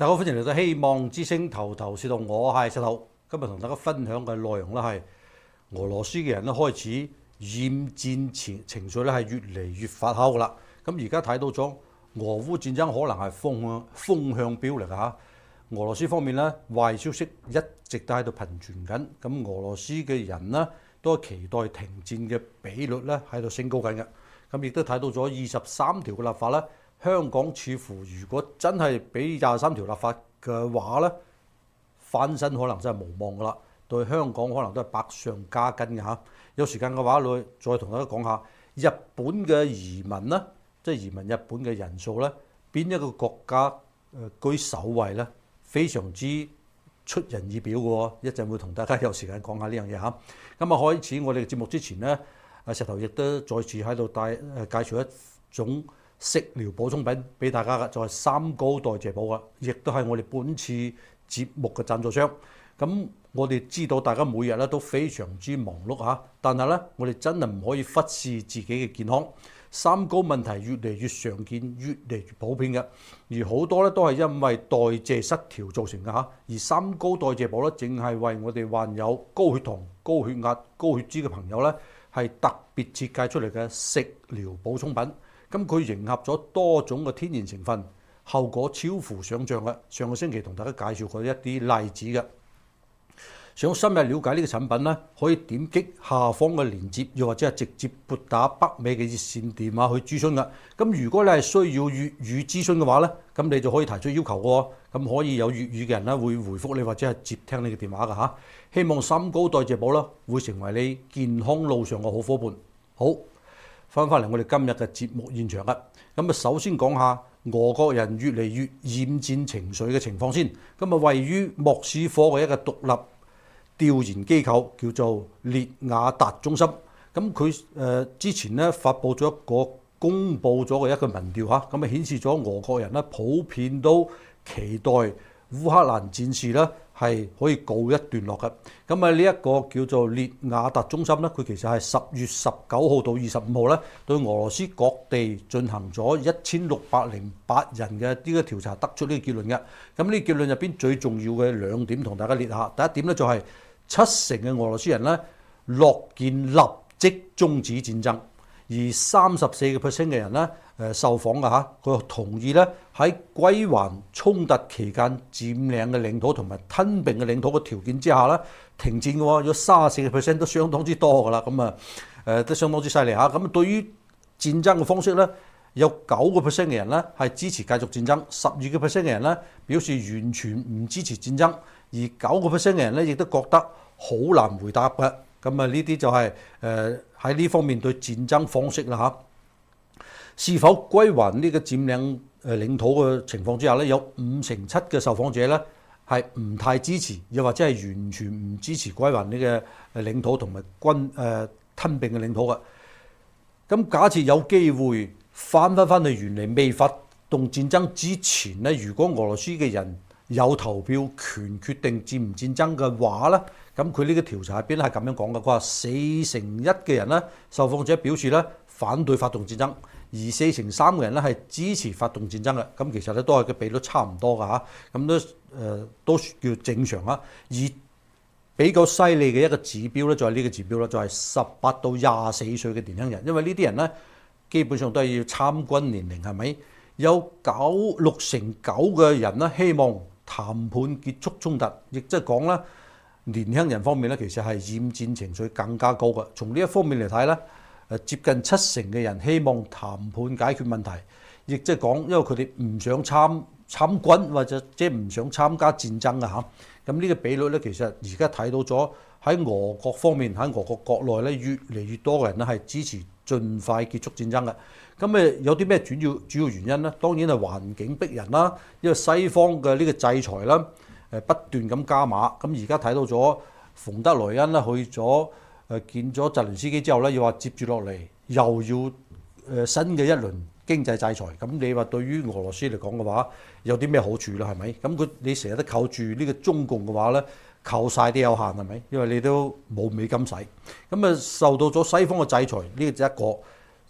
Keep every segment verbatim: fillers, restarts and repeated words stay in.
大家好，歡迎嚟到希望之聲頭頭是道，我係石頭。今日同大家分享嘅內容咧係俄羅斯嘅人咧開始厭戰情情緒咧係越嚟越發酵噶啦。咁而家睇到咗俄烏戰爭可能係風向風向標嚟㗎嚇。俄羅斯方面咧壞消息一直都喺度頻傳緊，咁俄羅斯嘅人呢都係期待停戰嘅比率咧喺度升高緊嘅。咁亦都睇到咗二十三條嘅立法咧。香港似乎如果真係俾廿三條立法嘅話咧，翻身可能真係無望噶啦。對香港可能都係百上加斤嘅嚇。有時間嘅話，我再同大家講下日本嘅移民啦，即係移民日本嘅人數咧，邊一個國家誒居首位咧？非常之出人意表嘅喎。一陣會同大家有時間講下呢樣嘢嚇。咁啊，開始我哋嘅節目之前咧，阿石頭亦都再次喺度帶誒介紹一種食療補充品俾大家嘅，就係三高代謝寶啊，亦都係我哋本次節目嘅贊助商。咁我哋知道大家每日咧都非常之忙碌嚇，但係咧我哋真係唔可以忽視自己嘅健康。三高問題越嚟越常見，越嚟越普遍嘅，而好多咧都係因為代謝失調造成嘅嚇。而三高代謝寶咧，淨係為我哋患有高血糖、高血壓、高血脂嘅朋友咧，係特別設計出嚟嘅食療補充品。咁佢迎合咗多種嘅天然成分，後果超乎想像嘅。上個星期同大家介紹過一啲例子嘅。想深入了解呢個產品咧，可以點擊下方嘅鏈接，又或者係直接撥打北美嘅熱線電話去諮詢嘅。咁如果你係需要粵語諮詢嘅話咧，咁你就可以提出要求嘅。咁可以有粵語嘅人咧會回覆你，或者係接聽你嘅電話嘅嚇。希望三高代謝寶啦會成為你健康路上嘅好伙伴。好。翻返嚟我哋今日嘅節目現場啦，咁啊首先講下俄國人越嚟越厭戰情緒嘅情況先。咁啊位於莫斯科嘅一個獨立調研機構叫做列雅達中心，咁佢誒之前咧發布咗一個公佈咗嘅一個民調嚇，咁啊顯示咗俄國人咧普遍都期待烏克蘭戰事咧係可以告一段落嘅。咁啊呢一個叫做列雅達中心咧，佢其實係十月十九號到二十五號咧，對俄羅斯各地進行咗一千六百零八人嘅呢個調查，得出呢個結論嘅。咁呢個結論入邊最重要嘅兩點同大家列下。第一點咧就係七成嘅俄羅斯人咧樂見立即終止戰爭，而三十四個 percent 嘅人咧誒受訪嘅嚇，佢同意咧喺歸還衝突期間佔領嘅領土同埋吞併嘅領土嘅條件之下咧停戰嘅喎，有三十四個 percent 都相當之多㗎啦。咁啊誒都相當之犀利嚇。咁對於戰爭嘅方式咧，有九個 percent 嘅人咧係支持繼續戰爭，十二個 percent 嘅人咧表示完全唔支持戰爭，而九個 percent 嘅人咧亦都覺得好難回答嘅。咁啊呢啲就係誒喺呢方面對戰爭方式啦嚇。是否歸還呢個佔領誒領土嘅情況之下咧，有五成七嘅受訪者咧係唔太支持，又或者係完全唔支持歸還呢個誒領土同埋軍誒、呃、吞併嘅領土嘅。咁假設有機會翻翻翻去原嚟未發動戰爭之前咧，如果俄羅斯嘅人有投票權決定戰唔戰爭嘅話咧，咁佢呢個調查入邊係咁樣講嘅，佢話四成一嘅人咧受訪者表示咧反對發動戰爭，而四成三嘅人咧係支持發動戰爭嘅。咁其實咧都係個比率差唔多㗎嚇，咁都誒、呃、都叫正常啊。而比較犀利嘅一個指標咧，就係呢個指標啦，就係十八到廿四歲嘅年輕人，因為呢啲人咧基本上都係要參軍年齡，係咪？有九六成九嘅人咧希望談判結束衝突，亦即係講咧年輕人方面咧其實係厭戰情緒更加高嘅。從呢一方面嚟睇咧，誒接近七成嘅人希望談判解決問題，亦即係講因為佢哋唔想參參軍或者即係唔想參加戰爭啊嚇。咁呢個比率咧其實而家睇到咗喺俄國方面，喺俄國國內咧越嚟越多嘅人咧係支持盡快結束戰爭嘅。咁誒有啲咩主要主要原因咧？當然係環境逼人啦，因為西方嘅呢個制裁啦，誒不斷咁加碼。咁而家睇到咗馮德萊恩啦去咗誒見咗澤連斯基之後咧，要話接住落嚟又要誒新嘅一輪經濟制裁。咁你話對於俄羅斯嚟講嘅話，有啲咩好處啦？係咪？咁佢你成日都靠住呢個中共嘅話咧，靠晒啲有限係咪？因為你都冇美金使。咁啊受到咗西方嘅制裁，呢個就一個。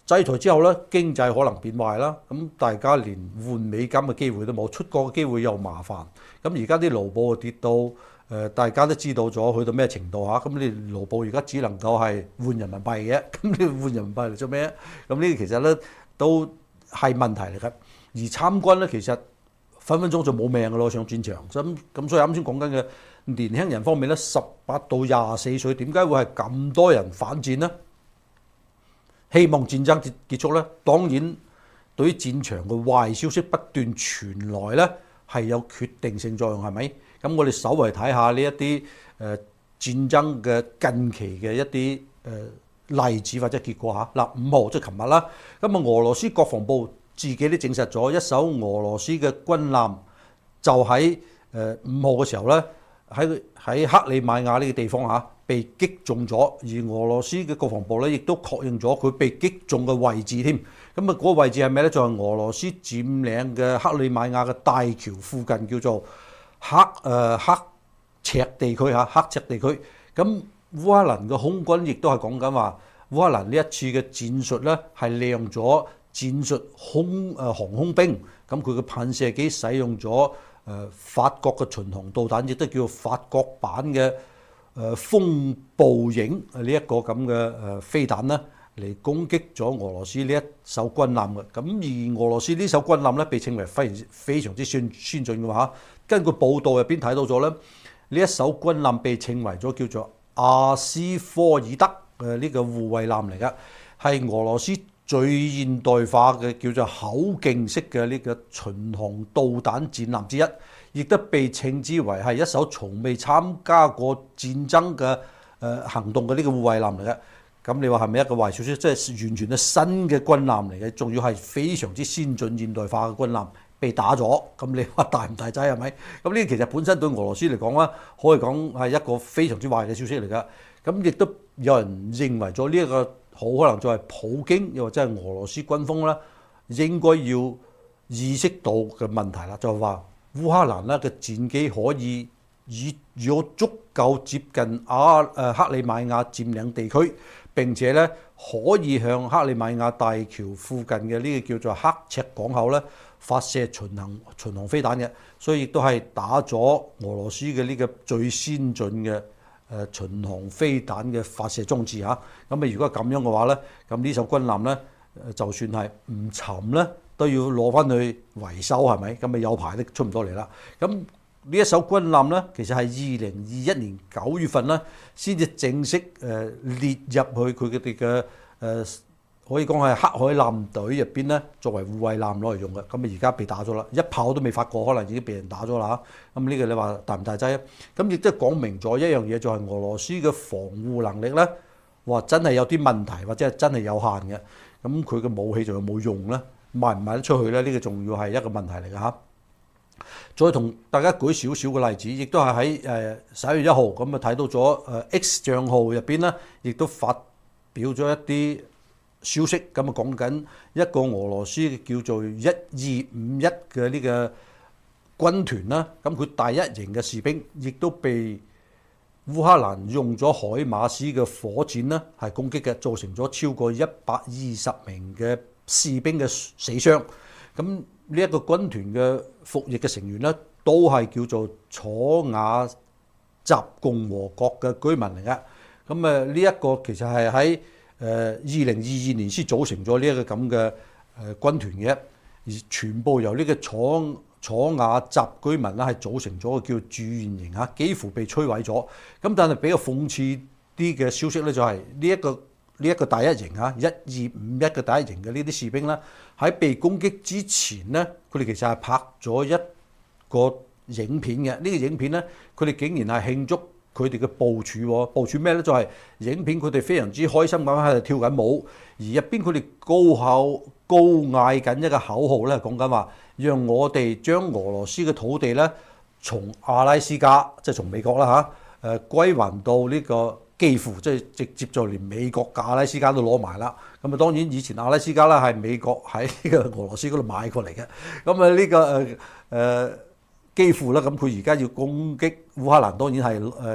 制裁之後咧，經濟可能變壞啦，咁大家連換美金嘅機會都冇，出國嘅機會又麻煩。咁而家啲盧布跌到誒、呃，大家都知道咗去到咩程度嚇。咁你盧布而家只能夠係換人民幣嘅，咁你換人民幣嚟做咩？咁呢啲其實咧都係問題嚟嘅。而參軍咧，其實分分鐘就冇命嘅咯，上戰場。咁咁所以啱先講緊嘅年輕人方面咧，十八到廿四歲，點解會係咁多人反戰呢？希望戰爭結結束咧，當然對於戰場嘅壞消息不斷傳來咧，係有決定性作用，係咪？咁我哋稍為睇下呢一啲誒戰爭嘅近期嘅一啲誒例子或者結果嚇。嗱，五號即係琴日啦，咁啊俄羅斯國防部自己都證實咗一艘俄羅斯嘅軍艦就喺誒五號嘅時候咧，喺喺克里米亞呢個地方嚇被擊中咗，而俄羅斯嘅國防部咧亦都確認咗佢被擊中嘅位置添。咁啊，嗰個位置係咩咧？就係俄羅斯佔領嘅克里米亞嘅大橋附近，叫做黑誒黑赤地區嚇，黑赤地區。咁烏克蘭嘅空軍亦都係講緊話，烏克蘭呢一次嘅戰術咧係利用咗戰術空誒航空兵，咁佢嘅噴射機使用咗誒法國嘅巡航導彈，亦都叫法國版嘅誒風暴影呢一個咁嘅誒飛彈咧，嚟攻擊咗俄羅斯呢一艘軍艦嘅。咁而俄羅斯呢艘軍艦咧，被稱為非常非常之先先進嘅話，根據報道入邊睇到咗咧，呢一艘軍艦被稱為咗叫做阿斯科爾德誒呢個護衛艦嚟嘅，係俄羅斯最現代化嘅叫做口徑式嘅呢個巡航導彈戰艦之一，亦都被稱之為係一艘從未參加過戰爭嘅誒行動嘅呢個護衛艦嚟嘅。咁你話係咪一個壞消息？即係完全係新嘅軍艦嚟嘅，仲要係非常之先進現代化嘅軍艦被打咗。咁你話大唔大劑係咪？咁呢啲其實本身對俄羅斯嚟講咧，可以講係一個非常之壞嘅消息嚟㗎。咁亦都有人認為咗呢一個好可能就係普京又或者係俄羅斯軍鋒啦，應該要意識到嘅問題啦，就係話烏克蘭咧嘅戰機可以以如果足夠接近阿誒克里米亞佔領地區，並且咧可以向克里米亞大橋附近嘅呢個叫做刻赤港口咧發射巡航巡航飛彈嘅，所以亦都係打咗俄羅斯嘅呢個最先進嘅誒巡航飛彈嘅發射裝置嚇。咁啊，如果咁樣嘅話咧，咁呢艘軍艦咧，就算係唔沉咧，都要攞翻去維修係咪？咁咪有排都出唔到嚟啦。咁呢一艘軍艦咧，其實係二零二一年九月份咧，先至正式誒列入去佢哋嘅誒，可以講係黑海艦隊入邊咧，作為護衛艦攞嚟用嘅。咁啊，而家被打咗啦，一炮都未發過，可能已經被人打咗啦嚇。咁呢個你話大唔大劑啊？咁亦都講明咗一樣嘢，就係俄羅斯嘅防護能力咧，話真係有啲問題，或者係真係有限嘅。咁佢嘅武器仲有冇用咧？賣唔賣得出去咧？呢個仲要係一個問題嚟嘅嚇。再同大家舉少少嘅例子，亦都係喺誒十一月一號咁啊，睇到咗誒 X 帳號入邊咧，亦都發表咗一啲消息，咁啊講緊一個俄羅斯叫做一二五一嘅呢個軍團啦，咁佢第一型嘅士兵亦都被烏克蘭用咗海馬斯嘅火箭咧係攻擊嘅，造成咗超過一百二十名嘅士兵嘅死傷。咁呢一個軍團嘅服役嘅成員咧，都係叫做楚瓦集共和國嘅居民嚟嘅。咁誒呢一個其實係喺誒二零二二年先組成咗呢一個咁嘅誒軍團嘅，而全部由呢個楚楚瓦集居民咧係組成咗個叫駐原營嚇，幾乎被摧毀咗。咁但係比較諷刺啲嘅消息咧，就係呢一個。呢一個第一營嚇，一二五一嘅第一營嘅呢啲士兵咧，喺被攻擊之前咧，佢哋其實係拍咗一個影片嘅。呢、這個影片咧，佢哋竟然係慶祝佢哋嘅部署喎。部署咩咧？就係、是、影片佢哋非常之開心咁喺度跳緊舞，而入邊佢哋高口高嗌緊一個口號咧，講緊話，讓我哋將俄羅斯嘅土地咧，從阿拉斯加即係從美國啦嚇，誒歸還到呢、這個。幾乎即係直接就連美國嘅阿拉斯加都攞埋啦。咁啊，當然以前阿拉斯加咧係美國喺呢個俄羅斯嗰度買過嚟嘅。咁啊，呢個誒誒幾乎啦。咁佢而家要攻擊烏克蘭，當然係誒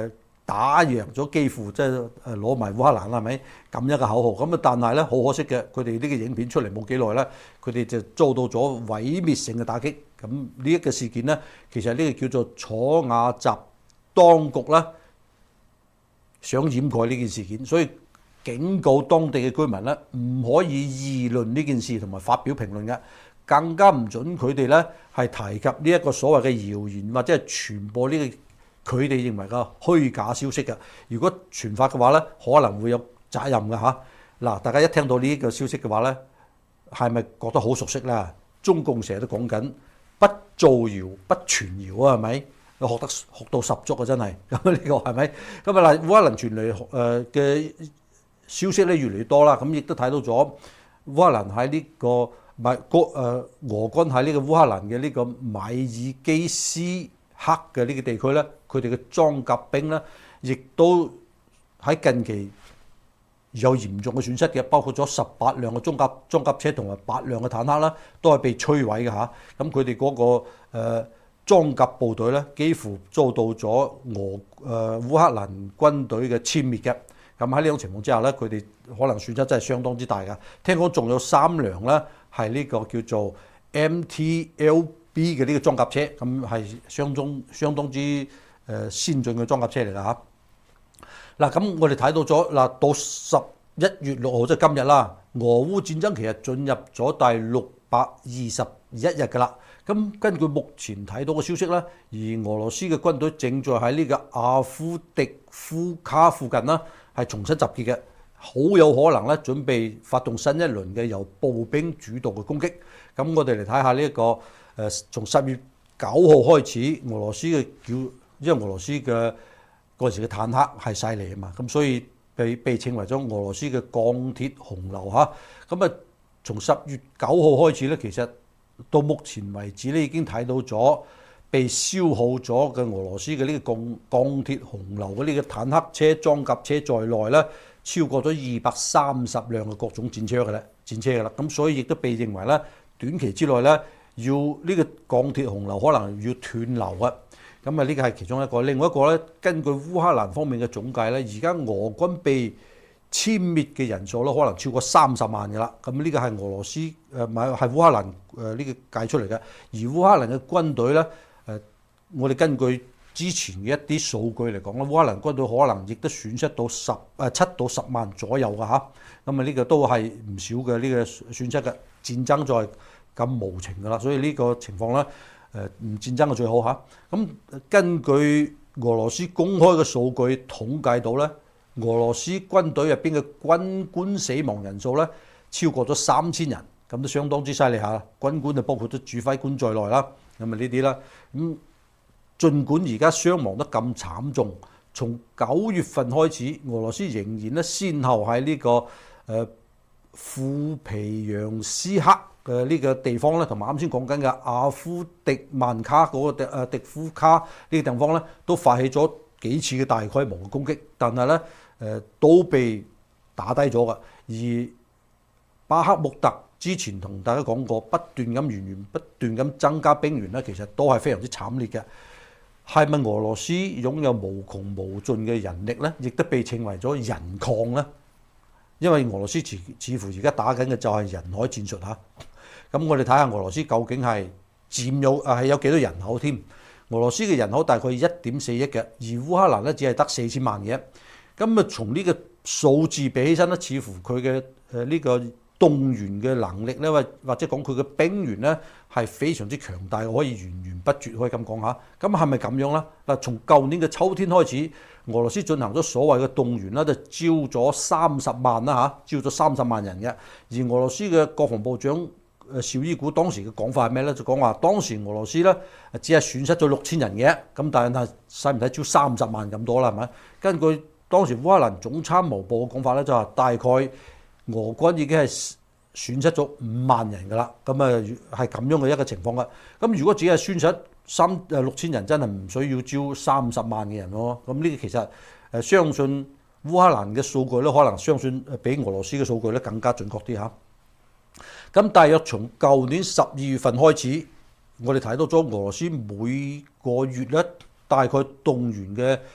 打贏咗基輔，即係誒攞埋烏克蘭係咪咁一個口號？咁啊，但係咧好可惜嘅，佢哋呢個影片出嚟冇幾耐咧，佢哋就遭到咗毀滅性嘅打擊。咁呢一個事件咧，其實呢個叫做楚瓦集當局啦，想掩蓋呢件事件，所以警告當地嘅居民咧，唔可以議論呢件事同埋發表評論嘅，更加唔準佢哋咧係提及呢一個所謂嘅謠言或者係傳播呢個佢哋認為嘅虛假消息嘅。如果傳發嘅話咧，可能會有責任嘅嚇。嗱，大家一聽到呢個消息嘅話咧，係咪覺得好熟悉咧？中共成日都講緊不造謠、不傳謠啊，係咪？學得學到十足啊，真係咁呢個係咪？咁啊嗱，烏克蘭傳嚟誒嘅消息咧越嚟越多啦，咁亦都睇到咗烏克蘭喺呢個唔係個誒俄軍喺呢個烏克蘭嘅呢個米爾基斯克嘅呢個地區咧，佢哋嘅裝甲兵咧，亦都喺近期有嚴重嘅損失嘅，包括咗十八輛嘅裝甲裝甲車同埋八輛嘅坦克啦，都係被摧毀嘅嚇。咁佢哋嗰個誒、呃裝甲部隊咧，幾乎遭到咗俄誒、呃、烏克蘭軍隊嘅殲滅嘅。咁喺呢種情況之下咧，佢哋可能損失真係相當之大㗎。聽講仲有三輛咧係呢個叫做 M T L B 嘅呢個裝甲車，咁係相當相當之誒先進嘅裝甲車嚟㗎嚇。嗱，咁我哋睇到咗嗱，到十一月六號即係今日啦，俄烏戰爭其實進入咗第六百二十一日㗎啦。咁根據目前睇到嘅消息咧，而俄羅斯嘅軍隊正在喺呢個阿夫迪夫卡附近啦，係重新集結嘅，好有可能咧準備發動新一輪嘅由步兵主導嘅攻擊。咁我哋嚟睇下呢一個誒，從十月九號開始，俄羅斯嘅叫，因為俄羅斯嘅嗰陣時嘅坦克係犀利啊嘛，咁所以被被稱為咗俄羅斯嘅鋼鐵洪流嚇。咁啊，從十月九號開始咧，其實到目前為止咧，已經睇到咗被消耗咗嘅俄羅斯嘅呢個鋼鋼鐵洪流嘅呢個坦克車、裝甲車在內咧，超過咗二百三十輛嘅各種戰車嘅咧，戰車嘅啦。咁所以亦都被認為咧，短期之內咧，要呢個鋼鐵洪流可能要斷流啊。咁啊，呢個係其中一個。另外一個咧，根據烏克蘭方面嘅總計咧，而家俄軍被殲滅嘅人數咧，可能超過三十萬嘅啦。咁呢個係俄羅斯誒唔係係烏克蘭誒呢個計出嚟嘅。而烏克蘭嘅軍隊咧誒，我哋根據之前嘅一啲數據嚟講咧，烏克蘭軍隊可能亦都損失到十誒七到十萬左右嘅嚇。咁啊，呢個都係唔少嘅呢個損失嘅。戰爭就係咁無情㗎啦，所以呢個情況咧誒唔戰爭嘅最好嚇。咁根據俄羅斯公開嘅數據統計到咧，俄羅斯軍隊入邊嘅軍官死亡人數咧超過咗三千人，咁都相當之犀利嚇。軍官就包括咗指揮官在內啦，咁啊呢啲啦。咁儘管而家傷亡得咁慘重，從九月份開始，俄羅斯仍然咧先後喺呢個誒庫皮揚斯克嘅呢個地方咧，同埋啱先講緊嘅阿夫迪曼卡嗰個誒迪夫卡呢個地方咧，都發起咗幾次嘅大規模嘅攻擊，但係咧誒都被打低咗嘅。而巴克穆特之前同大家講過，不斷咁源源不斷咁增加兵員咧，其實都係非常之慘烈嘅。係咪俄羅斯擁有無窮無盡嘅人力咧？亦都被稱為咗人礦咧。因為俄羅斯似似乎而家打緊嘅就係人海戰術嚇。咁我哋睇下俄羅斯究竟係佔有啊係有幾多人口添？俄羅斯嘅人口大概一點四億嘅，而烏克蘭咧只係得四千萬嘅。咁啊，從呢個數字比起身咧，似乎佢嘅誒呢個動員嘅能力咧，或或者講佢嘅兵員咧係非常之強大，可以源源不絕，可以咁講下。咁係咪咁樣咧？嗱，從舊年嘅秋天開始，俄羅斯進行咗所謂嘅動員啦，就招咗三十萬啦嚇，招咗三十萬人嘅。而俄羅斯嘅國防部長誒紹伊古當時嘅講法係咩咧？就講話當時俄羅斯咧只係損失咗六千人嘅，咁但係使唔使招三十萬咁多啦？係咪？根據當時烏克蘭總參謀部嘅講法咧，就話大概俄軍已經係損失咗五萬人㗎啦。咁啊係咁樣嘅一個情況㗎。咁如果只係損失三誒六千人，真係唔需要招三十萬嘅人咯。咁呢個其實誒相信烏克蘭嘅數據咧，可能相信比俄羅斯嘅數據咧更加準確啲嚇。咁大約從舊年十二月份開始，我哋睇到咗俄羅斯每個月咧大概動員嘅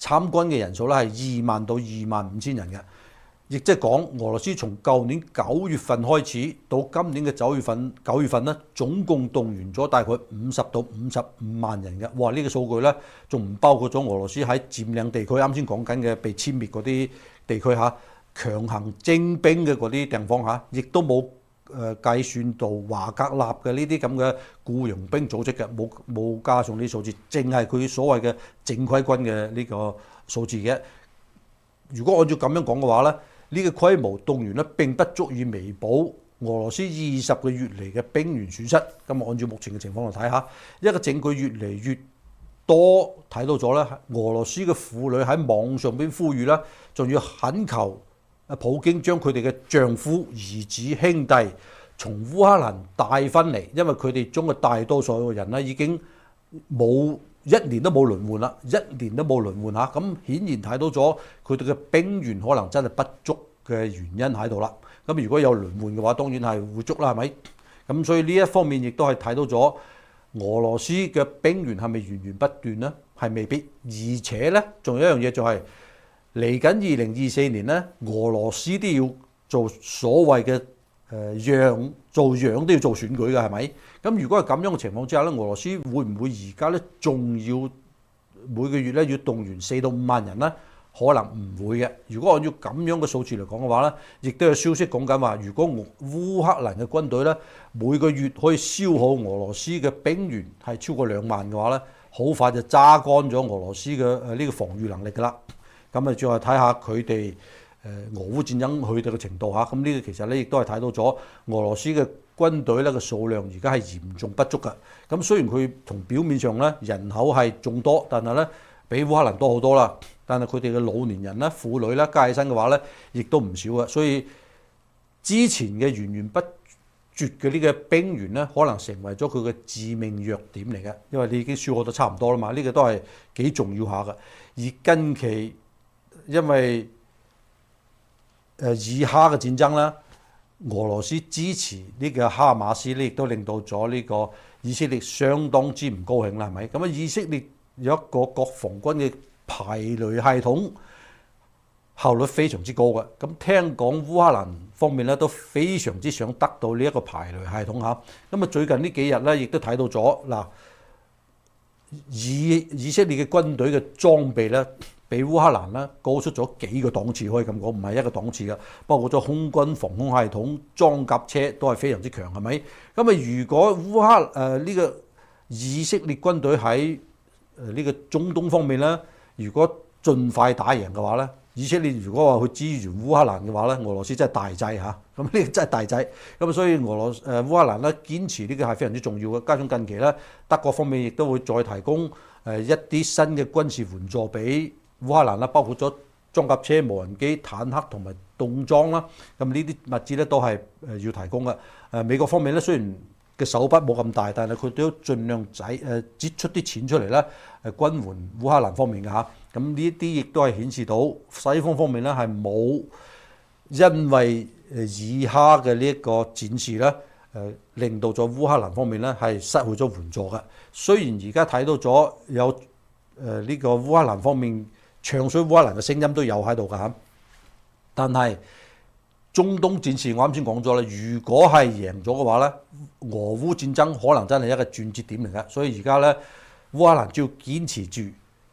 參軍嘅人數咧係二萬到二萬五千人嘅，亦即係講俄羅斯從舊年九月份開始到今年嘅九月份，九月份咧總共動員咗大概五十到五十五萬人嘅。哇！呢、這個數據咧仲唔包括咗俄羅斯喺佔領地區，啱先講緊嘅被殲滅嗰啲地區嚇，強行徵兵嘅嗰啲地方嚇，亦都冇誒計算到華格納嘅呢啲咁嘅僱傭兵組織嘅，冇冇加上呢啲數字，淨係佢所謂嘅正規軍嘅呢個數字嘅。如果按照咁樣講嘅話咧，呢個規模動員咧並不足以彌補俄羅斯二十個月嚟嘅兵員損失。咁啊，按照目前嘅情況嚟睇下，一個證據越嚟越多睇到咗咧，俄羅斯嘅婦女喺網上邊呼籲啦，仲要懇求啊普京將佢哋嘅丈夫、兒子、兄弟從烏克蘭帶翻嚟，因為佢哋中嘅大多數嘅人咧已經冇一年都冇輪換啦，一年都冇輪換嚇，咁顯然睇到咗佢哋嘅兵員可能真係不足嘅原因喺度啦。咁如果有輪換嘅話，當然係會足啦，係咪？咁所以呢一方面亦都係睇到咗俄羅斯嘅兵源係咪源源不斷呢？係未必，而且呢，仲有一樣嘢就係嚟緊二零二四年呢，俄羅斯都要做所謂嘅誒樣做樣都要做選舉嘅，係咪？咁如果係咁樣嘅情況之下咧，俄羅斯會唔會而家咧仲要每個月咧要動員四到五萬人咧？可能唔會嘅。如果按照咁樣嘅數字嚟講嘅話咧，亦都有消息講緊話，如果烏克蘭嘅軍隊咧每個月可以消耗俄羅斯嘅兵員係超過兩萬嘅話咧，好快就榨乾咗俄羅斯嘅誒呢個防禦能力㗎啦。咁啊，再睇下佢哋誒俄烏戰爭去到嘅程度嚇。咁呢個其實咧亦都係睇到咗俄羅斯嘅軍隊咧嘅數量而家係嚴重不足㗎。咁雖然佢從表面上咧人口係眾多，但係咧比烏克蘭多好多啦。但係佢哋嘅老年人咧、婦女咧加起身嘅話咧，亦都唔少嘅。所以之前嘅源源不絕嘅呢個兵源咧，可能成為咗佢嘅致命弱點嚟嘅。因為你已經消耗得差唔多啦嘛，呢個都係幾重要下嘅。而近期因為誒以哈嘅戰爭啦，俄羅斯支持呢個哈馬斯咧，亦都令到咗呢個以色列相當之唔高興啦，係咪？咁啊，以色列有一個國防軍嘅排雷系統效率非常之高嘅。咁聽講烏克蘭方面咧都非常之想得到呢一個排雷系統嚇。咁啊，最近呢幾日咧，亦都睇到咗嗱，以以色列嘅軍隊嘅裝備咧，比烏克蘭咧高出咗幾個檔次，可以咁講，唔係一個檔次嘅。包括咗空軍防空系統、裝甲車都係非常之強，係咪？咁啊，如果烏克誒呢、呃這個以色列軍隊喺誒呢個中東方面咧，如果盡快打贏嘅話咧，以色列如果話去支援烏克蘭嘅話咧，俄羅斯真係大劑嚇。咁呢個真係大劑。咁所以俄羅誒烏克蘭咧堅持呢個係非常之重要嘅。加上近期咧德國方面亦都會再提供誒一啲新嘅軍事援助俾烏克蘭啦，包括咗裝甲車、無人機、坦克同埋凍裝啦。咁呢啲物資咧都係誒要提供嘅。誒美國方面咧雖然嘅手筆冇咁大，但係佢都盡量仔誒擠出啲錢出嚟咧，誒軍援烏克蘭方面嘅嚇。咁呢啲亦都係顯示到西方方面咧係冇因為誒以哈嘅呢一個戰事咧誒令到咗烏克蘭方面咧係失去咗援助嘅。雖然而家睇到咗有誒呢個烏克蘭方面唱衰烏克蘭嘅聲音都有喺度㗎嚇，但係中東戰事我啱先講咗啦，如果係贏咗嘅話咧，俄烏戰爭可能真係一個轉折點嚟嘅。所以而家咧烏克蘭只要堅持住，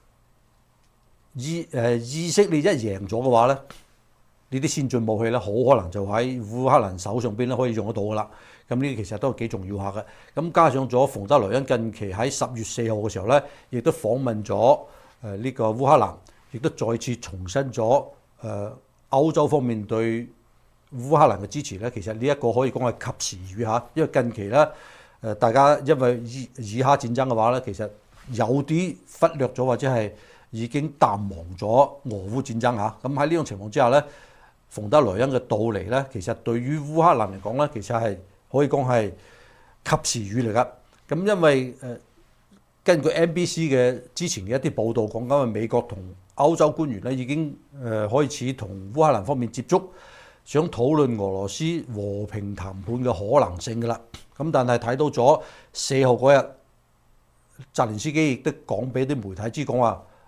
以誒以色列一贏咗嘅話咧，呢啲先進武器咧好可能就喺烏克蘭手上邊咧可以用得到噶啦。咁呢啲其實都係幾重要下嘅。咁加上咗馮德萊恩近期喺十月四號嘅時候咧，亦都訪問咗誒呢個烏克蘭，亦都再次重申咗誒歐洲方面對烏克蘭嘅支持咧。其實呢一個可以講係及時雨嚇，因為近期咧誒大家因為以以哈戰爭嘅話咧，其實有啲忽略咗或者係已經淡忘咗俄烏戰爭嚇。咁喺呢種情況之下咧，馮德萊恩嘅到嚟咧，其實對於烏克蘭嚟講咧，其實係可以講係及時雨嚟㗎。咁因為誒根據 N B C 嘅之前嘅一啲報道講緊，係美國同歐洲官員咧已經誒開始同烏克蘭方面接觸，想討論俄羅斯和平談判嘅可能性㗎啦。咁但係睇到咗四號嗰日，澤連斯基亦都講俾啲媒體知講話，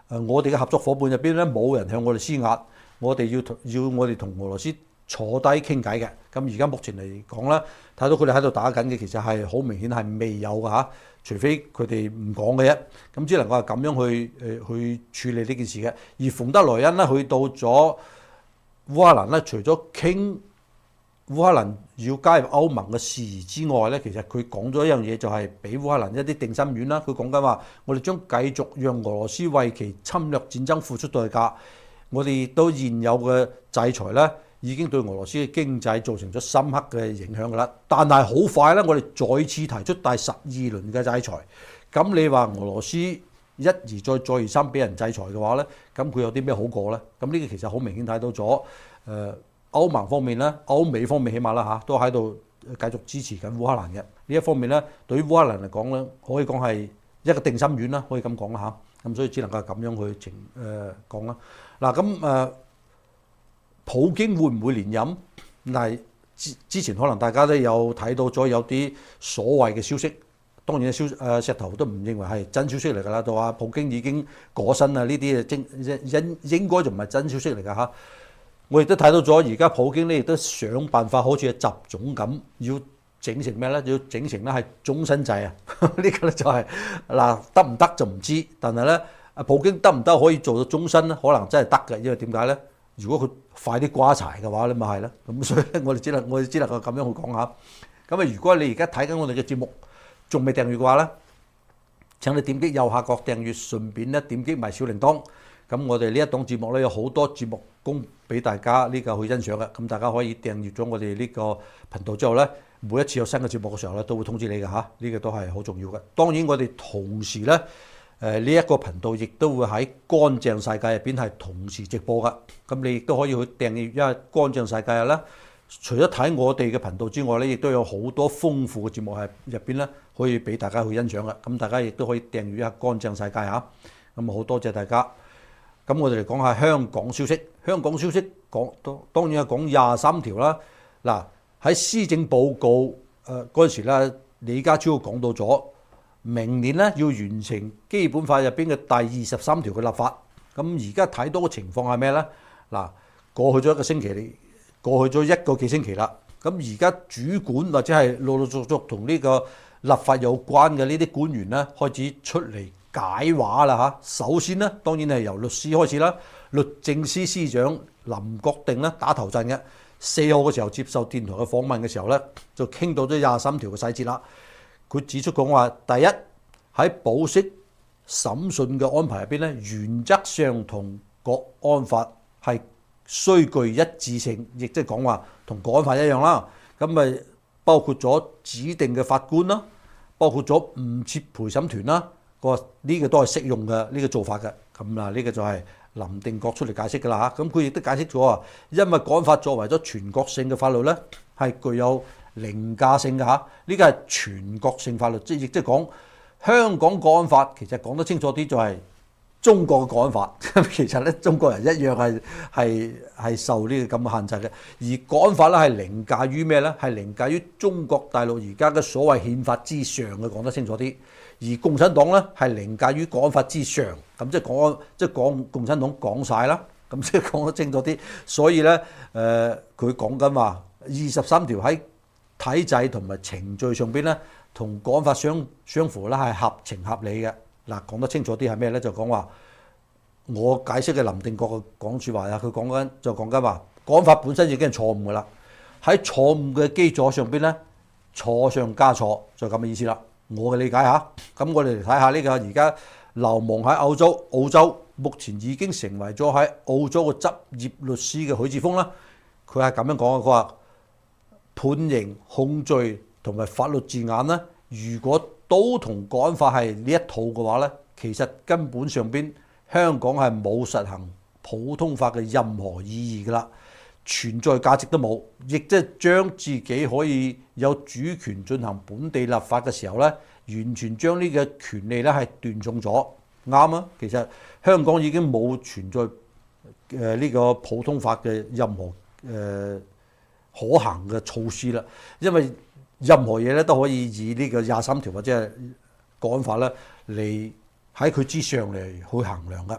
誒我哋嘅合作伙伴入邊咧冇人向我哋施壓，我哋要同要我哋同俄羅斯坐低傾偈嘅。咁而家目前嚟講咧，睇到佢哋喺度打緊嘅，其實係好明顯係未有嘅嚇，除非佢哋唔講嘅啫。咁只能夠係咁樣去誒去處理呢件事嘅。而馮德萊恩咧去到咗烏克蘭咧，除咗傾烏克蘭要加入歐盟嘅事宜之外咧，其實佢講咗一樣嘢，就係俾烏克蘭一啲定心丸啦。佢講緊話，我哋將繼續讓俄羅斯為其侵略戰爭付出代價。我哋都現有嘅制裁咧，已經對俄羅斯嘅經濟造成咗深刻嘅影響㗎啦。但係好快咧，我哋再次提出第十二輪嘅制裁。咁你話俄羅斯一而再再而三俾人制裁嘅話咧，咁佢有啲咩好過咧？咁呢個其實好明顯睇到咗，誒、呃、歐盟方面咧，歐美方面起碼啦嚇，都喺度繼續支持緊烏克蘭嘅。呢一方面咧，對於烏克蘭嚟講咧，可以講係一個定心丸啦，可以咁講啦嚇。咁所以只能夠咁樣去情誒講啦。嗱咁誒，普京會唔會連任？嗱，之之前可能大家都有睇到咗有啲所謂嘅消息，當然消誒石頭都唔認為係真消息嚟㗎啦，就話普京已經過身啦，呢啲誒應應應該就唔係真消息嚟㗎嚇。我亦都睇到咗，而家普京咧亦都想辦法，好似習總咁，要整成咩咧？要整成咧係終身制啊！呢個咧就係嗱，得唔得就唔知，但係咧，阿普京得唔得可以做到終身咧？可能真係得嘅，因為點解咧？如果佢快啲瓜柴嘅話咧，咪係啦。咁所以咧，我哋只能我哋只能夠咁樣去講下。咁啊，如果你而家睇緊我哋嘅節目，仲未訂閱嘅話咧，請你點擊右下角訂閱，順便咧點擊埋小鈴鐺。咁我哋呢一檔節目咧有好多節目供俾大家呢個去欣賞嘅，咁大家可以訂閱咗我哋呢個頻道之後咧，每一次有新嘅節目嘅時候咧，都會通知你嘅嚇，呢個都係好重要嘅。當然我哋同時咧，誒呢一個頻道亦都會喺乾淨世界入邊係同時直播嘅，咁你亦都可以去訂閱，因為乾淨世界咧，除咗睇我哋嘅頻道之外咧，亦都有好多豐富嘅節目係入邊咧，可以俾大家去欣賞嘅。咁大家亦都可以訂閱一下乾淨世界嚇，咁好多謝大家。咁我哋嚟講下香港消息。香港消息講當然係講廿三條啦。嗱，喺施政報告誒嗰陣時咧，李家超講到咗明年咧要完成基本法入邊嘅第二十三條嘅立法。咁而家睇到嘅情況係咩咧？嗱，過去咗一個星期，過去咗一個幾星期啦。咁而家主管或者係陸陸續續同呢個立法有關嘅呢啲官員咧，開始出嚟解話啦嚇。首先咧，當然係由律師開始啦。律政司司長林國定咧打頭陣嘅，四號嘅時候接受電台嘅訪問嘅時候咧，就傾到咗廿三條嘅細節啦。佢指出講話，第一喺保釋審訊嘅安排入邊咧，原則上同國安法係須具一致性，亦即係講話同國安法一樣啦。咁咪包括咗指定嘅法官啦，包括咗唔設陪審團啦。個呢個都係適用嘅呢個做法嘅。咁啊，呢個就係林定國出嚟解釋㗎啦嚇。咁佢亦都解釋咗啊，因為國安法作為咗全國性嘅法律咧，係具有凌駕性嘅嚇。呢個係全國性法律，即係亦即係講香港國安法其實講得清楚啲，就係中國嘅國安法。其實咧，中國人一樣係係係受呢個咁嘅限制嘅。而國安法咧係凌駕於咩咧？係凌駕於中國大陸而家嘅所謂憲法之上嘅，講得清楚啲。而共產黨咧係凌駕於國安法之上，咁即係講即係講共產黨講晒啦，咁即係講得清楚啲。所以咧，誒佢講緊話二十三條喺體制同埋程序上邊咧，同國安法相相符咧，係合情合理嘅。嗱，講得清楚啲係咩咧？就講話我解釋嘅林定國嘅講説話啊，佢講緊就講緊話國安法本身已經係錯誤㗎啦，喺錯誤嘅基礎上邊咧，錯上加錯，就咁嘅意思啦。我嘅理解嚇，咁我哋嚟睇下呢個而家流亡喺澳洲，澳洲目前已經成為咗喺澳洲嘅執業律師嘅許智峰啦。佢係咁樣講嘅，佢話判刑、控罪同埋法律字眼咧，如果都同國安法係呢一套嘅話咧，其實根本上邊香港係冇實行普通法嘅任何意義㗎啦，存在價值都冇，亦即係將自己可以有主權進行本地立法嘅時候咧，完全將呢個權利咧係斷送咗。啱啊，其實香港已經冇存在誒呢個普通法嘅任何誒可行嘅措施啦，因為任何嘢咧都可以以呢個廿三條或者係國安法咧嚟喺佢之上嚟去衡量嘅。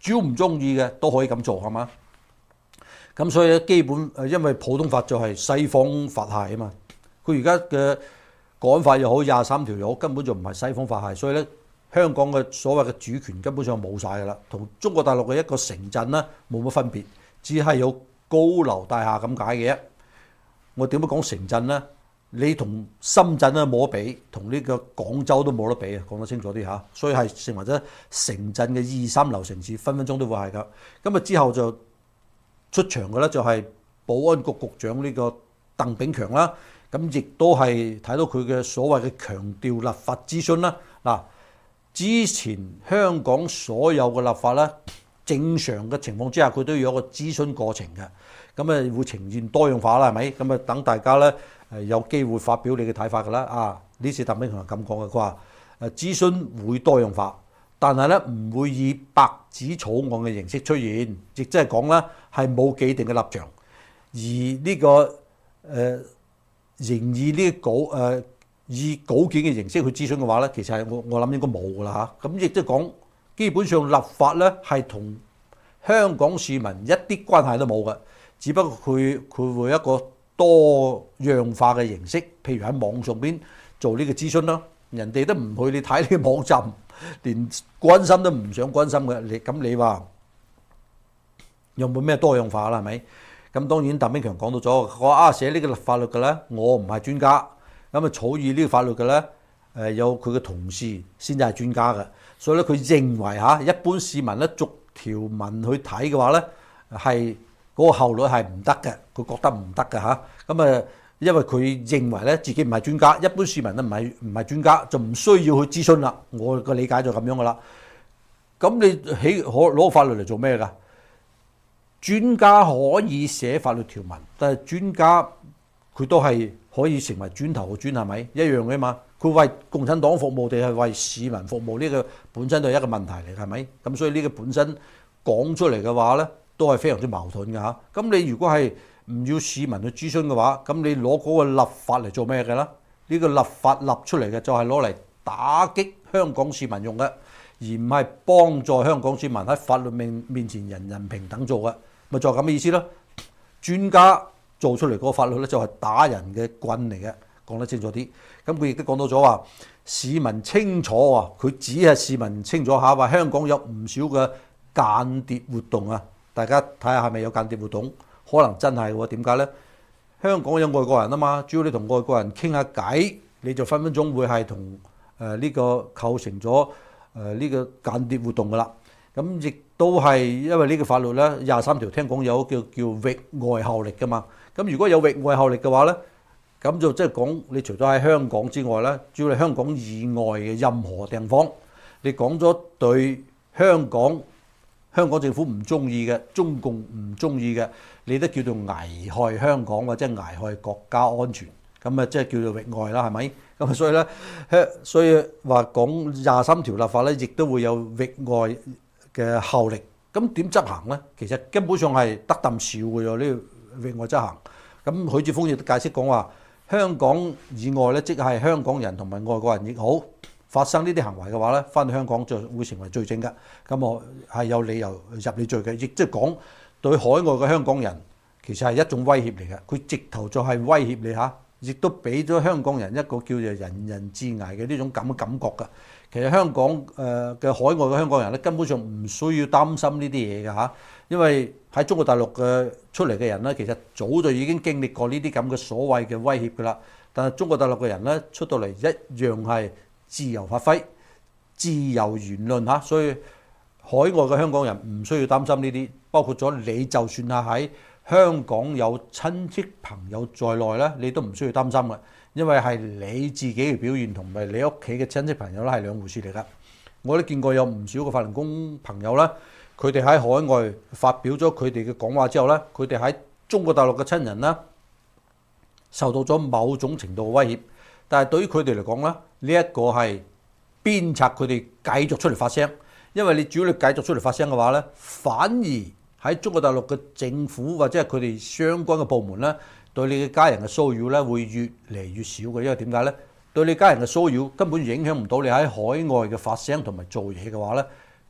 只要唔中意嘅都可以咁做係嘛？咁所以咧基本誒，因為普通法就係西方法系啊嘛，佢而家嘅國安法又好，廿三條又好，根本就唔係西方法系，所以咧香港嘅所謂嘅主權根本上冇晒㗎啦，同中國大陸嘅一個城鎮咧冇乜分別，只係有高樓大廈咁解嘅。我點樣講城鎮咧？你同深圳咧冇得比，同呢個廣州都冇得比啊！講得清楚啲嚇，所以係成為咗城鎮嘅二三流城市，分分鐘都會係㗎。咁啊之後就出場嘅咧就係保安局局長呢個鄧炳強啦，咁亦都係睇到佢嘅所謂嘅強調立法諮詢啦。嗱，之前香港所有嘅立法咧，正常嘅情況之下，佢都要有一個諮詢過程嘅，咁啊會呈現多樣化啦，係咪？咁啊等大家咧誒有機會發表你嘅睇法㗎啦。啊，呢次鄧炳強係咁講嘅，佢話誒諮詢會多樣化，但係咧唔會以白紙草案嘅形式出現，亦即係講咧係冇既定嘅立場，而呢、這個誒、呃、仍以呢稿誒、呃、以稿件嘅形式去諮詢嘅話咧，其實係我我諗應該冇㗎啦嚇。咁亦即係講基本上立法咧係同香港市民一啲關係都冇嘅，只不過佢佢會一個多樣化嘅形式，譬如喺網上邊做呢個諮詢啦，人哋都唔去你睇呢個網站，連關心都唔想關心嘅，你咁你話有冇咩多樣化啦？係咪？咁當然鄧炳強講到咗，佢話啊寫呢個法律嘅咧，我唔係專家，咁啊草擬呢個法律嘅咧，誒有佢嘅同事先至係專家嘅，所以咧佢認為嚇一般市民咧逐條文去睇嘅話咧係。嗰個效率係唔得嘅，佢覺得唔得嘅嚇。咁啊，因為佢認為咧自己唔係專家，一般市民都唔係唔係專家，就唔需要去諮詢啦。我個理解就咁樣噶啦。咁你起可攞法律嚟做咩㗎？專家可以寫法律條文，但係專家佢都係可以成為磚頭嘅磚，係咪一樣嘅嘛？佢為共產黨服務定係為市民服務？呢個本身都係一個問題嚟，係咪？咁所以呢個本身講出嚟嘅話咧，都係非常之矛盾嘅嚇。咁你如果係唔要市民去諮詢嘅話，咁你攞嗰個立法嚟做咩嘅啦？呢個立法立出嚟嘅就係攞嚟打擊香港市民用嘅，而唔係幫助香港市民喺法律面面前人人平等做嘅，咪就係咁嘅意思咯。專家做出嚟嗰個法律咧就係打人嘅棍嚟嘅，講得清楚啲。咁佢亦都講到咗話，市民清楚啊，佢只係市民清楚下話香港有唔少嘅間諜活動啊。大家睇下係咪有間諜活動？可能真係喎。點解呢？香港有外國人啊嘛，只要你同外國人傾下偈，你就分分鐘會係同誒呢個構成咗誒呢個間諜活動噶啦。咁亦都係因為呢個法律咧，廿三條聽講有叫叫域外效力噶嘛。咁如果有域外效力嘅話咧，咁就即係講你除咗喺香港之外咧，只要你香港以外嘅任何地方，你講咗對香港。香港政府唔中意嘅，中共唔中意嘅，你都叫做危害香港或者危害國家安全，咁啊即係叫做域外啦，係咪？咁啊所以咧，所以話講廿三條立法咧，亦都會有域外嘅效力。咁點執行咧？其實根本上係得啖笑嘅喎，呢個域外執行。咁許智峰亦都解釋講話，香港以外咧，即係香港人同埋外國人亦好。發生呢啲行為嘅話咧，翻到香港就會成為罪證嘅。咁我係有理由入你罪嘅，亦即係講對海外嘅香港人其實係一種威脅嚟嘅。佢直頭就係威脅你嚇，亦都俾咗香港人一個叫做人人自危嘅呢種咁嘅感覺㗎。其實香港誒嘅海外嘅香港人咧，根本上唔需要擔心呢啲嘢嘅嚇，因為喺中國大陸嘅出嚟嘅人咧，其實早就已經經歷過呢啲咁嘅所謂嘅威脅㗎啦。但係中國大陸嘅人咧出到嚟一樣係自由發揮、自由言論嚇，所以海外嘅香港人唔需要擔心呢啲，包括咗你就算係喺香港有親戚朋友在內咧，你都唔需要擔心嘅，因為係你自己嘅表現同埋你屋企嘅親戚朋友咧係兩回事嚟㗎。我都見過有唔少嘅法輪功朋友啦，佢哋喺海外發表咗佢哋嘅講話之後咧，佢哋喺中國大陸嘅親人啦，受到咗某種程度嘅威脅。但係對於佢哋嚟講咧，呢一個係鞭策佢哋繼續出嚟發聲，因為你主要你繼續出嚟發聲嘅話咧，反而喺中國大陸嘅政府或者係佢哋相關嘅部門咧，對你嘅家人嘅騷擾咧會越嚟越少嘅。因為點解咧？對你家人嘅騷擾根本影響唔到你喺海外嘅發聲同埋做嘢嘅話咧，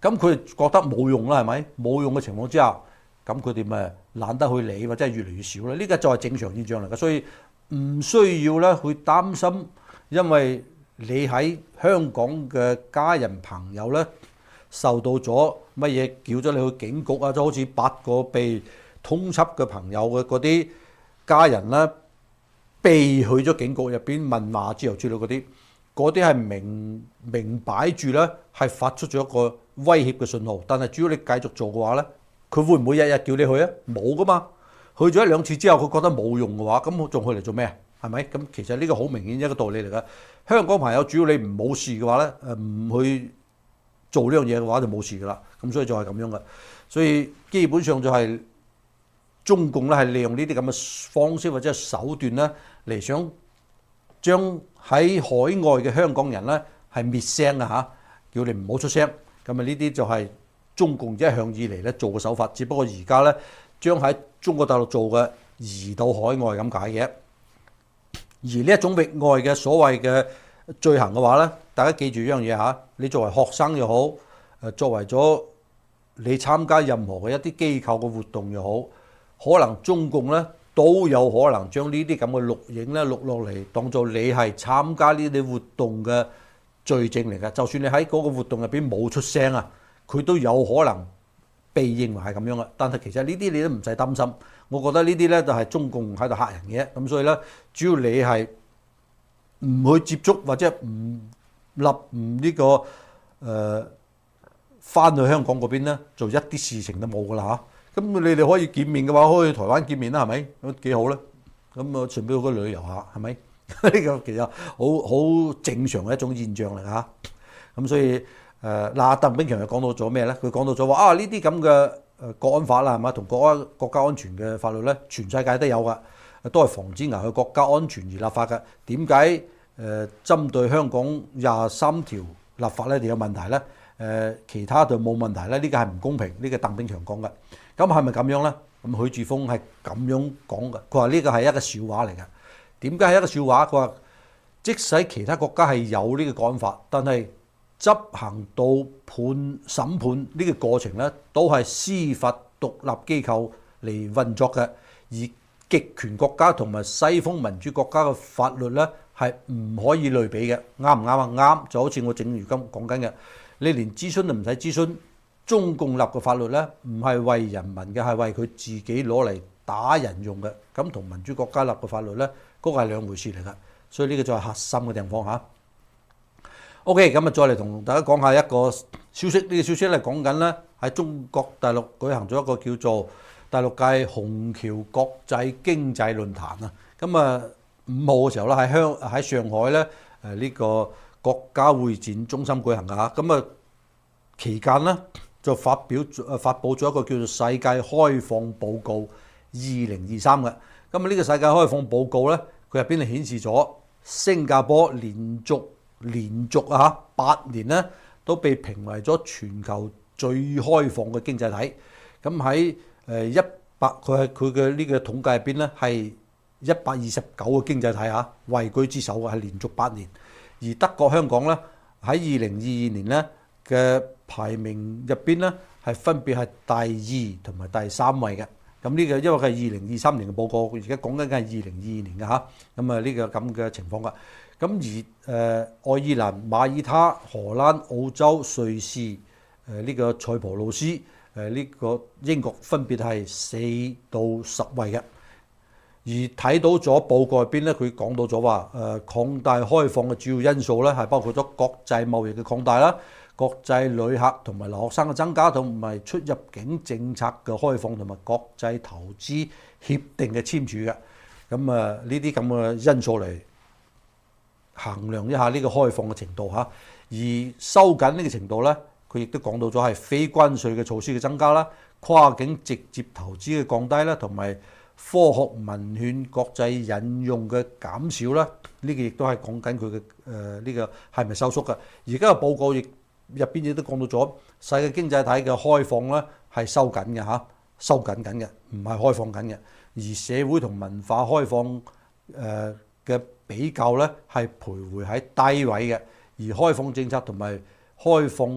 咁佢覺得冇用啦，係咪？冇用嘅情況之下，咁佢哋咪懶得去理，或者係越嚟越少啦。呢個就係正常現象嚟嘅，所以唔需要咧去擔心，因為你喺香港嘅家人朋友咧受到咗乜嘢叫咗你去警局啊，就好似八個被通緝嘅朋友嘅嗰啲家人咧，被去咗警局入邊問話之後之類嗰啲，嗰啲係明明擺住咧係發出咗一個威脅嘅信號，但係只要你繼續做嘅話咧，佢會唔會日日叫你去啊？冇噶嘛，去咗一兩次之後，佢覺得冇用嘅話，咁我仲去嚟做咩啊？係咪？咁其實呢個好明顯一個道理嚟㗎。香港朋友，主要你唔冇事嘅話咧，誒唔去做呢樣嘢嘅話就冇事㗎啦。咁所以就係咁樣嘅。所以基本上就係中共咧係利用呢啲咁嘅方式或者手段咧嚟想將喺海外嘅香港人咧係滅聲啊嚇，叫你唔好出聲。咁啊呢啲就係中共一向以嚟咧做嘅手法，只不過而家咧將喺中國大陸做嘅移到海外咁解嘅。而呢一種域外嘅所謂嘅罪行嘅話咧，大家記住一樣嘢嚇，你作為學生又好，誒作為咗你參加任何嘅一啲機構嘅活動又好，可能中共咧都有可能將呢啲咁嘅錄影咧錄落嚟，當做你係參加呢啲活動嘅罪證嚟嘅。就算你喺嗰個活動入邊冇出聲啊，佢都有可能被認為係咁樣嘅。但係其實呢啲你都唔使擔心。我覺得呢啲咧就係中共喺度嚇人嘅，咁所以咧，只要你係唔去接觸或者唔立唔呢個誒翻去香港嗰邊咧，就一啲事情都冇噶啦嚇。咁你哋可以見面嘅話，可以去台灣見面啦，係咪？咁幾好咧？咁啊，順便去旅遊下，係咪？呢個其實好好正常嘅一種現象嚟嚇。咁所以誒嗱，鄧炳強又講到咗咩咧？佢講到咗話啊，呢啲咁嘅誒國安法啦，係嘛？同國安國家安全嘅法律咧，全世界都有噶，都係防止危害國家安全而立法嘅。點解誒針對香港廿三條立法咧，就有問題咧？誒其他就冇問題咧？呢個係唔公平。呢個鄧炳強講嘅。咁係咪咁樣咧？咁許智峰係咁樣講嘅。佢話呢個係一個笑話嚟嘅。點解係一個笑話？佢話即使其他國家係有呢個國安法，但係執行到判審判呢個過程咧，都係司法獨立機構嚟運作嘅。而極權國家同埋西方民主國家嘅法律咧，係唔可以類比嘅。啱唔啱啊？啱，就好似我正如今講緊嘅，你連諮詢都唔使諮詢。中共立嘅法律咧，唔係為人民嘅，係為佢自己攞嚟打人用嘅。咁同民主國家立嘅法律咧，嗰個係兩回事嚟㗎。所以呢個就係核心嘅地方嚇。OK，咁啊再嚟同大家講下一個消息。呢個消息咧講緊咧喺中國大陸舉行咗一個叫做第六屆虹橋國際經濟論壇啊。咁啊五號嘅時候咧喺香喺上海咧誒呢個國家會展中心舉行㗎嚇。咁啊期間咧，就發表誒發布咗一個叫做《世界開放報告二零二三》嘅。咁啊呢個世界開放報告咧，佢入邊係顯示咗新加坡連續連續啊八年咧都被評為咗全球最開放嘅經濟體。咁喺誒一百佢係佢嘅呢個統計入邊咧係一百二十九個經濟體嚇位居之首嘅，係連續八年。而德國香港咧喺二零二二年咧嘅排名入邊咧係分別係第二同埋第三位嘅。咁呢個因為佢係二零二三年嘅報告，而家講緊嘅係二零二二年嘅嚇。咁啊呢個咁嘅情況㗎。咁而誒、呃、愛爾蘭、馬耳他、荷蘭、澳洲、瑞士、誒、呃、呢、這個塞浦路斯、誒、呃、呢、這個英國分別係四到十位嘅。而睇到咗報告入邊咧，佢講到咗話誒擴大開放嘅主要因素咧係包括咗國際貿易嘅擴大啦。國際旅客同埋留學生嘅增加，同埋出入境政策嘅開放，同埋國際投資協定嘅簽署嘅。咁啊，呢啲咁嘅因素嚟衡量一下呢個開放嘅程度嚇。而收緊呢個程度咧，佢亦都講到咗係非關稅嘅措施嘅增加啦，跨境直接投資嘅降低啦，同埋科學文獻國際引用嘅減少啦。呢個亦都係講緊佢嘅誒呢個係咪收縮嘅？而家嘅報告亦入邊亦都講到咗世界經濟體嘅開放咧係收緊嘅嚇，收緊緊嘅，唔係開放緊嘅。而社會同文化開放誒嘅比較咧係徘徊喺低位嘅，而開放政策同埋開放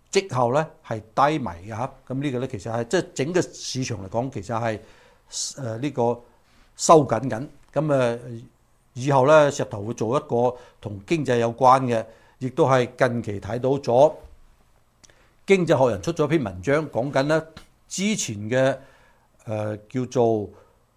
績效咧係低迷嘅嚇。咁呢個咧其實係即係整個市場嚟講，其實係誒呢個收緊緊。咁誒以後咧石頭會做一個同經濟有關嘅，亦都係近期睇到咗經濟學人出咗篇文章，講緊咧之前嘅誒、呃、叫做。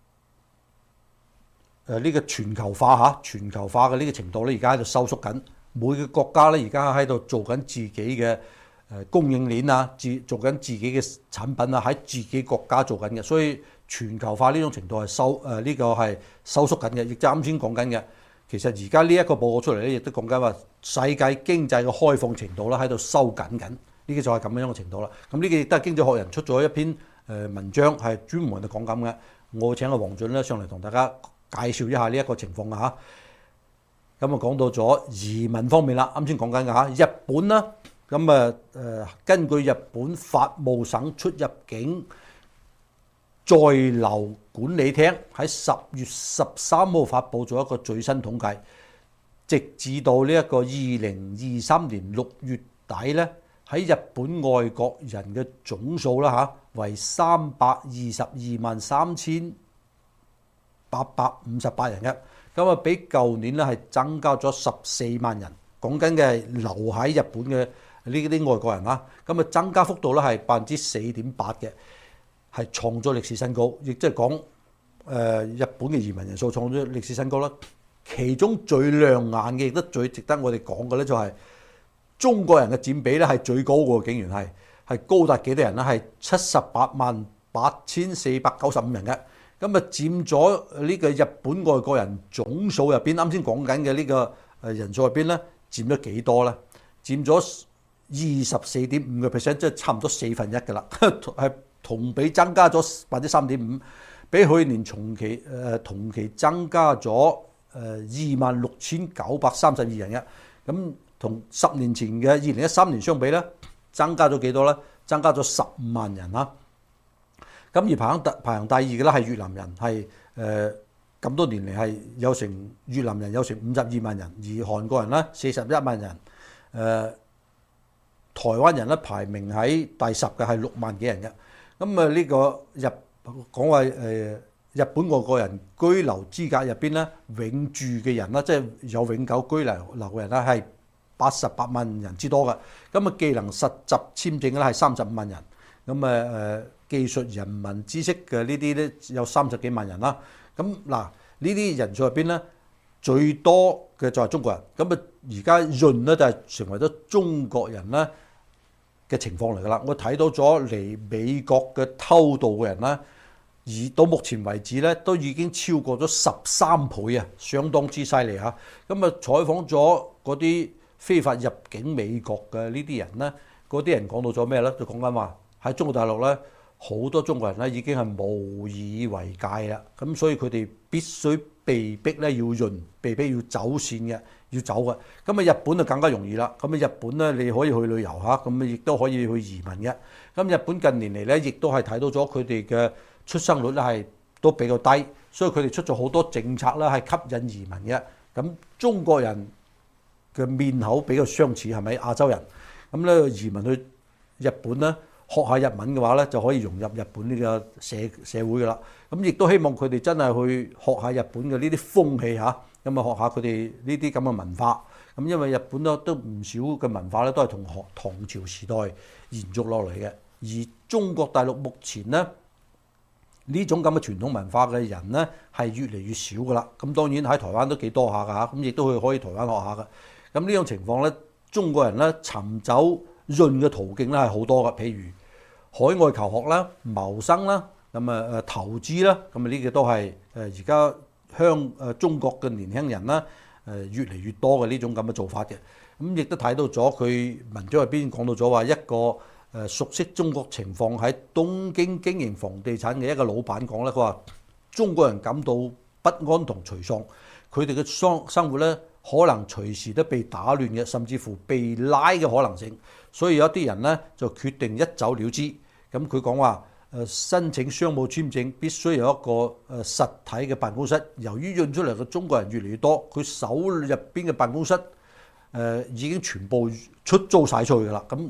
誒呢個全球化嚇，全球化嘅呢個程度咧，而家喺度收縮緊。每個國家咧，而家喺度做緊自己嘅誒供應鏈啊，自做緊自己嘅產品啊，喺自己國家做緊嘅。所以全球化呢種程度係收誒呢、呃這個係收縮緊嘅。亦就啱先講緊嘅，其實而家呢一個報告出嚟咧，亦都講緊話世界經濟嘅開放程度咧喺度收緊緊。呢、這個就係咁樣嘅程度啦。咁呢個亦都係經濟學人出咗一篇誒文章，係專門嚟講緊嘅。我請阿黃俊咧上嚟同大家介紹一下呢一個情況啊嚇，咁啊講到咗移民方面啦，啱先講緊嘅嚇，日本啦，咁啊誒根據日本法務省出入境在留管理廳喺十月十三號發布咗一個最新統計，直至到呢一個二零二三年六月底咧，喺日本外國人嘅總數啦嚇為三百二十二萬三千八百五十八人嘅，咁啊比舊年咧係增加咗十四萬人。講緊嘅係留喺日本嘅呢啲外國人啊，咁啊增加幅度咧係百分之四點八嘅，係創咗歷史新高。亦即係講誒日本嘅移民人數創咗歷史新高啦。其中最亮眼嘅，亦都最值得我哋講嘅咧，就係中國人嘅佔比咧係最高嘅，竟然係係高達幾多人咧？係七十八萬八千四百九十五人嘅。咁啊，佔咗呢個日本外國人總數入邊，啱先講緊嘅呢個誒人數入邊咧，佔咗幾多咧？佔咗二十四點五個 percent，即係差唔多四分一嘅啦，係同比增加咗百分之三點五，比去年同期誒、呃、同期增加咗誒二萬六千九百三十二人嘅。咁同十年前嘅二零一三年相比咧，增加咗幾多咧？增加咗十五萬人啦。咁而排行第排行第二嘅咧係越南人，係誒咁多年嚟係有成越南人有成五十二萬人，而韓國人咧四十一萬人，誒、呃、台灣人咧排名喺第十嘅係六萬幾人嘅。咁啊呢個日講話誒日本外國人居留資格入邊咧永住嘅人啦，即係有永久居留留嘅人咧係八十八萬人之多嘅。咁啊技能實習簽證咧係三十五萬人，咁啊誒。技術人文知識嘅呢啲咧有三十幾萬人啦，咁嗱呢啲人數入邊咧最多嘅就係中國人，咁啊而家潤咧就係成為咗中國人咧嘅情況嚟㗎啦。我睇到咗嚟美國嘅偷渡嘅人咧，而到目前為止咧都已經超過咗十三倍啊，相當之犀利嚇。咁啊採訪咗嗰啲非法入境美國嘅呢啲人咧，嗰啲人講到咗咩咧？就講緊話喺中國大陸咧。好多中國人咧已經係無以為繼啦，咁所以佢哋必須被逼咧要潤，被逼要走線嘅，要走嘅。咁啊日本就更加容易啦。咁啊日本咧你可以去旅遊嚇，咁啊亦都可以去移民嘅。咁日本近年嚟咧亦都係睇到咗佢哋嘅出生率咧係都比較低，所以佢哋出咗好多政策咧係吸引移民嘅。咁中國人嘅面口比較相似係咪亞洲人？咁咧移民去日本咧。學下日文嘅話咧，就可以融入日本呢個社社會噶啦。咁亦都希望佢哋真係去學下日本嘅呢啲風氣嚇，咁啊學下佢哋呢啲咁嘅文化。咁因為日本都都唔少嘅文化咧，都係同唐唐朝時代延續落嚟嘅。而中國大陸目前咧呢種咁嘅傳統文化嘅人咧係越嚟越少噶啦。咁當然喺台灣都幾多下噶嚇，咁亦都去可以台灣學下噶。咁呢種情況咧，中國人咧尋走潤嘅途徑咧係好多噶，譬如海外求學啦、謀生啦、咁啊誒投資啦，咁啊呢個都係誒而家香誒中國嘅年輕人啦誒越嚟越多嘅呢種咁嘅做法嘅。咁亦都睇到咗佢文章入邊講到咗話一個誒熟悉中國情況喺東京經營房地產嘅一個老闆講咧，佢話中國人感到不安同沮喪，佢哋嘅生生活咧可能隨時都被打亂嘅，甚至乎被拉嘅可能性。所以有啲人咧就決定一走了之。咁佢講話誒申請商務簽證必須有一個誒實體嘅辦公室。由於潤出嚟嘅中國人越嚟越多，佢手入邊嘅辦公室誒已經全部出租晒出去㗎啦。咁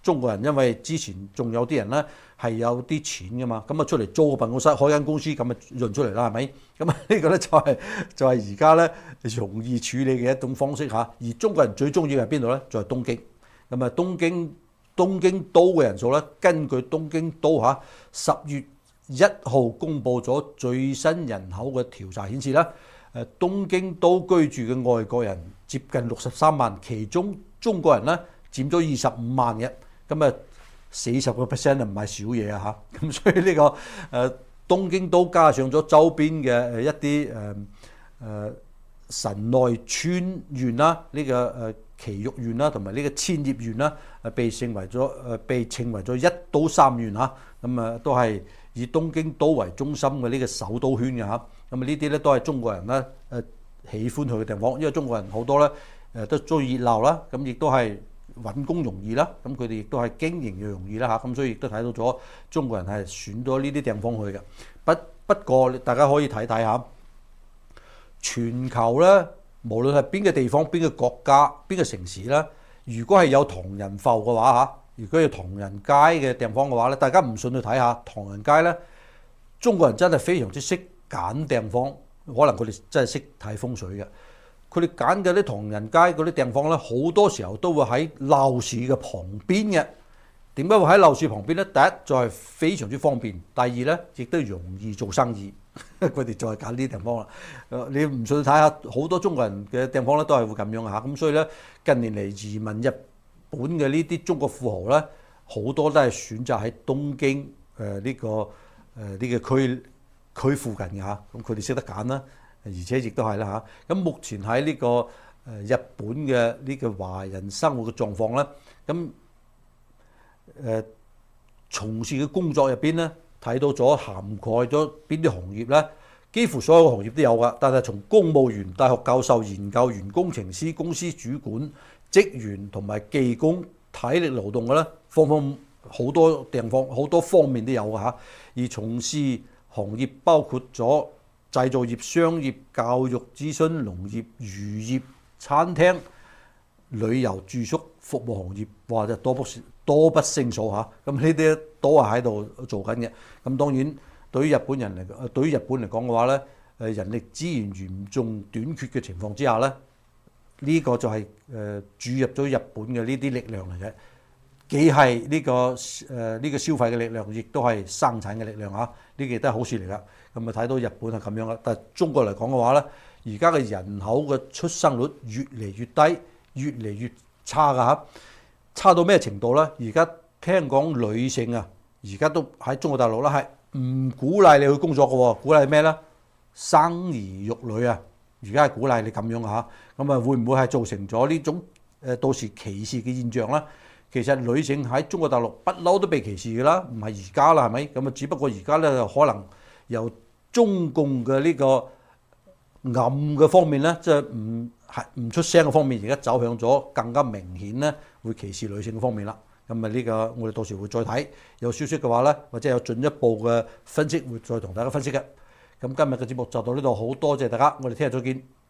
中國人因為之前仲有啲人咧係有啲錢噶嘛，咁啊出嚟租個辦公室開間公司咁啊潤出嚟啦，係咪？咁啊呢個咧就係就係而家咧容易處理嘅一種方式嚇。而中國人最中意嘅係邊度咧？就係東京。咁啊東京東京都嘅人數咧，根據東京都嚇十月一號公佈咗最新人口嘅調查顯示咧，誒東京都居住嘅外國人接近六十三萬，其中中國人咧佔咗二十五萬嘅，咁啊四十個 percent 啊唔係少嘢啊嚇，咁所以呢個誒東京都加上咗周邊嘅誒一啲誒誒神奈川縣啦，呢個誒埼玉縣啦，同埋呢個千葉縣啦，誒被稱為咗誒被稱為咗一都三縣嚇，咁啊都係以東京都為中心嘅呢個首都圈嘅嚇，咁啊呢啲咧都係中國人咧誒喜歡去嘅地方，因為中國人好多咧誒都中意熱鬧啦，咁亦都係揾工容易啦，咁佢哋亦都係經營又容易啦嚇，咁所以亦都睇到咗中國人係選咗呢啲地方去嘅。不不過大家可以睇睇下，全球咧無論係邊個地方、邊個國家、邊個城市咧，如果係有唐人埠嘅話嚇，如果有唐人街嘅地方嘅話咧，大家唔信去睇下唐人街咧，中國人真係非常之識揀地方，可能佢哋真係識睇風水嘅。佢哋揀嘅啲唐人街嗰啲地方咧，好多時候都會喺鬧市嘅旁邊嘅。點解會喺鬧市旁邊咧？第一就係非常之方便，第二咧亦都容易做生意。佢哋再揀呢啲地方啦。你唔信睇下，好多中國人嘅地方咧都係會咁樣嚇。咁所以咧近年嚟移民日本嘅呢啲中國富豪咧，好多都係選擇喺東京誒呢個誒呢個區區附近嘅嚇。咁佢哋識得揀啦。而且亦都係啦嚇，咁目前喺呢個誒日本嘅呢個華人生活嘅狀況咧，咁誒從事嘅工作入邊咧，睇到咗涵蓋咗邊啲行業咧，幾乎所有嘅行業都有噶。但係從公務員、大學教授、研究員、工程師、公司主管、職員同埋技工、體力勞動嘅咧，方方好多地方好多方面都有嘅嚇。而從事行業包括咗製造業、商業、教育、諮詢、農業、漁業、餐廳、旅遊、住宿、服務行業，哇！就多不多不勝數嚇。咁呢啲都係喺度做緊嘅。咁當然對於日本人嚟講，對於日本嚟講嘅話咧，誒人力資源嚴重短缺嘅情況之下咧，呢、這個就係誒注入咗日本嘅呢啲力量嚟嘅。既係呢、這個誒呢、呃這個消費嘅力量，亦都係生產嘅力量嚇。呢個亦都係好事嚟噶。咁啊睇到日本係咁樣啦，但係中國嚟講嘅話咧，而家嘅人口嘅出生率越嚟越低，越嚟越差噶嚇。差到咩程度咧？而家聽講女性啊，而家都喺中國大陸啦，係唔鼓勵你去工作嘅喎，鼓勵咩咧？生兒育女啊！而家係鼓勵你咁樣嚇。咁啊會唔會係造成咗呢種誒到時歧視嘅現象咧？其實女性喺中國大陸不嬲都被歧視嘅啦，唔係而家啦，係咪？咁啊，只不過而家咧就可能由中共嘅呢個暗嘅方面咧，即係唔係唔出聲嘅方面，而家走向咗更加明顯咧，會歧視女性嘅方面啦。咁啊，呢個我哋到時會再睇，有消息嘅話咧，或者有進一步嘅分析，會再同大家分析嘅。咁今日嘅節目就到呢度，好多謝大家，我哋聽日再見。